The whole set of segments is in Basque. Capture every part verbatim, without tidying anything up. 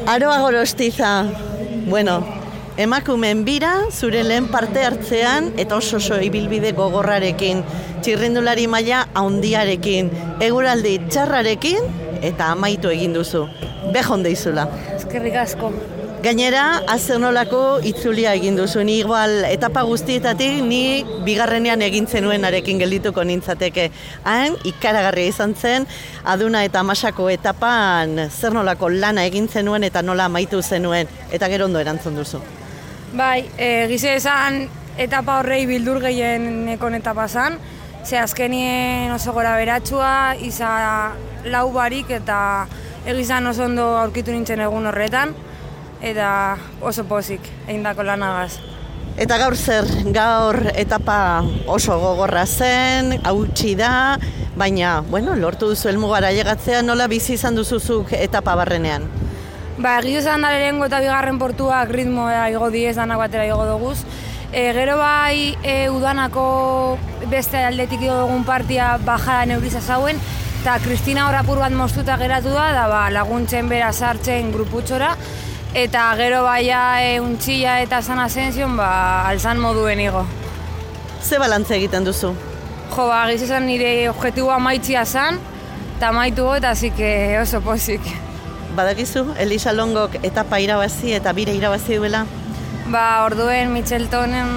Aroa Gorostiza, bueno, emakumeen bira, zure lehen parte hartzean, eta oso oso ibilbide gogorrarekin, txirrindulari maila handiarekin, eguraldi txarrarekin, eta amaitu egin duzu. Bejon deizula. Eskerrik asko. Gainera, azenolako itzulia egin duzu. Ni igual etapa guztietatik ni bigarrenean egin zenuenarekin geldituko nintzateke. Han ikaragarria izan zen, aduna eta masako etapan zer nolako lana egin zenuen eta nola amaitu zenuen, eta gero ondo erantzun duzu. Bai, e, gize esan etapa horrei bildur gehienekon etapa zan, ze azkenien oso gora beratxua, iza lau barik eta egizan oso ondo aurkitu nintzen egun horretan, eta oso pozik egindako lanagaz. Eta gaur zer, gaur etapa oso gogorra zen, hautsi da, baina, bueno, lortu duzu helmugara llegatzea, nola bizi izan duzuzuk etapa barrenean? Ba, egizu esan da lehenengo eta bigarren portuak ritmoa igo diez, danak batera igo duguz. E, gero bai, e, udanako beste aldetik igo dugun partia bajada neuriza zauen, eta Kristina hor apur bat moztuta geratu da, da ba, laguntzen bera sartzen gruputxora, eta gero baia e, untxilla eta San Asension ba, alzan moduen igo. Ze balantze egiten duzu? Jo, ba, gizu esan nire objektiboa maitzia zan, eta maitu got, hasi que oso pozik. Badakizu, Elisa Longok etapa irabazi eta bire irabazi duela? Ba, orduen Mitcheltonen,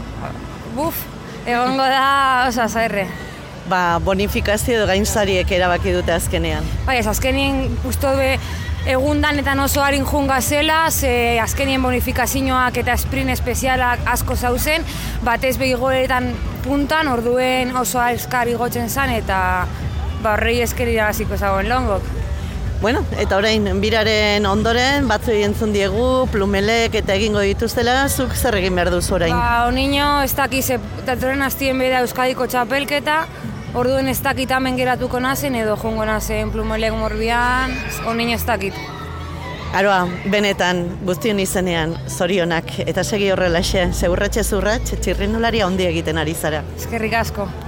buf, egongo da oso azerre. Ba, bonifikazio edo gainzariek erabaki dute azkenean. Bai, ez azkenien usto be egundan eta oso harin junga zela, ze azkenien bonifikazioak eta sprint espezialak asko zauzen, batez behigoetan puntan, orduen oso azkar igotzen zen eta ba, horrei esker irabaziko zagoen Longok. Bueno, eta orain, biraren ondoren, batzuei entzun diegu, plumelek eta egingo dituztela, zuk zer egin behar duzu orain? Ba, onino, ez dakiz, datoren hastien beda Euskadiko txapelketa, orduen ez dakit hemen geratuko nazen, edo jongo nazen plumelek morbian, onino ez dakit. Aroa, benetan, guztion izenean, zorionak, eta segi horrelaxe, ze urratxe zurratx, txirrindularia ondi egiten ari zara. Eskerrik asko.